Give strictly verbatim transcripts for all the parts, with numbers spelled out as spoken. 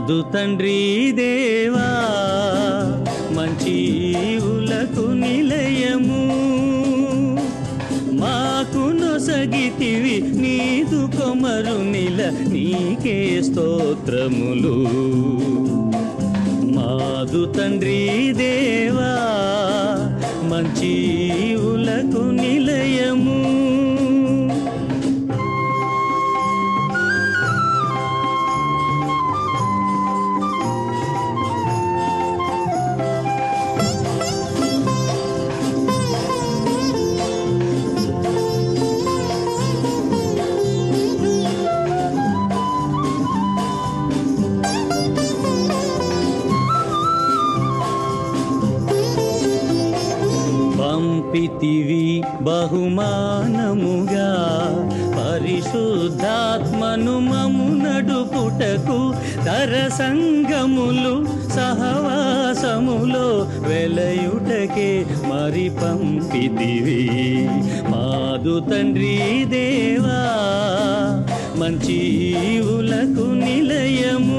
మాదు తండ్రి దేవా మంచి ఈవులకు నిలయము మాకు నొసగితివి నీదు కొమరు నిల నీకే స్తోత్రములు మాదు తండ్రి దేవా మంచి ఈవులకు నిలయము పంపితివి బహుమానముగా పరిశుద్ధాత్మను మము నడుపుటకు తర సంగములు సహవాసములో వెలయుటకే మరి పంపితివి మాదు తండ్రి దేవా మంచి ఈవులకు నిలయము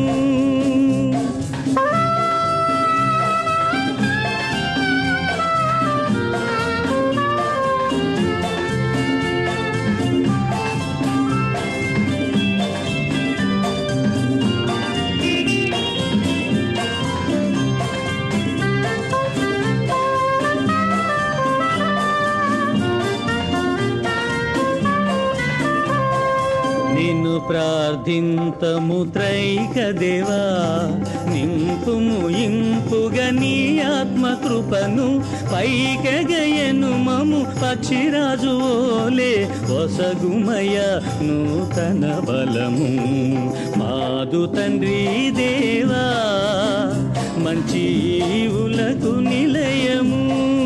నిన్ను ప్రార్థింతము త్రైక దేవా నింపుము ఇంపుగా నీ ఆత్మకృపను పైకగయను మము పక్షిరాజు ఓలే వసగుమయ నూతన బలము మాదు తండ్రి దేవా మంచి ఈవులకు నిలయము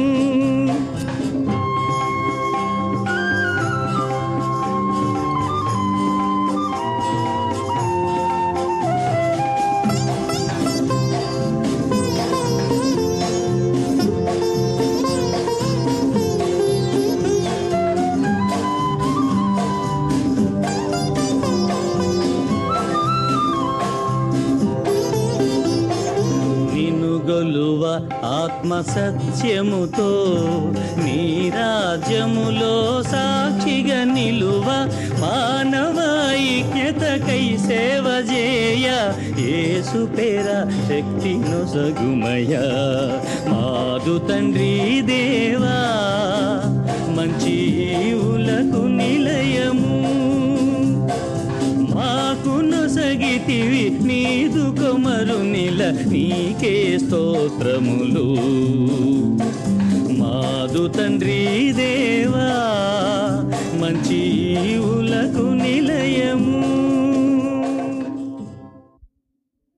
గొలువ ఆత్మ సత్యముతో నీ రాజ్యములో సాక్షిగా నిలువ మానవ ఐక్యతకై సేవ చేయ యేసు పేర శక్తి నొసగుమయ మాదు తండ్రి దేవా మంచి ఈవులకు నిలయము మాకు నొసగితివి నీదు కొమరు నిల నీకే స్తోత్రములు మాదు తండ్రి దేవా మంచి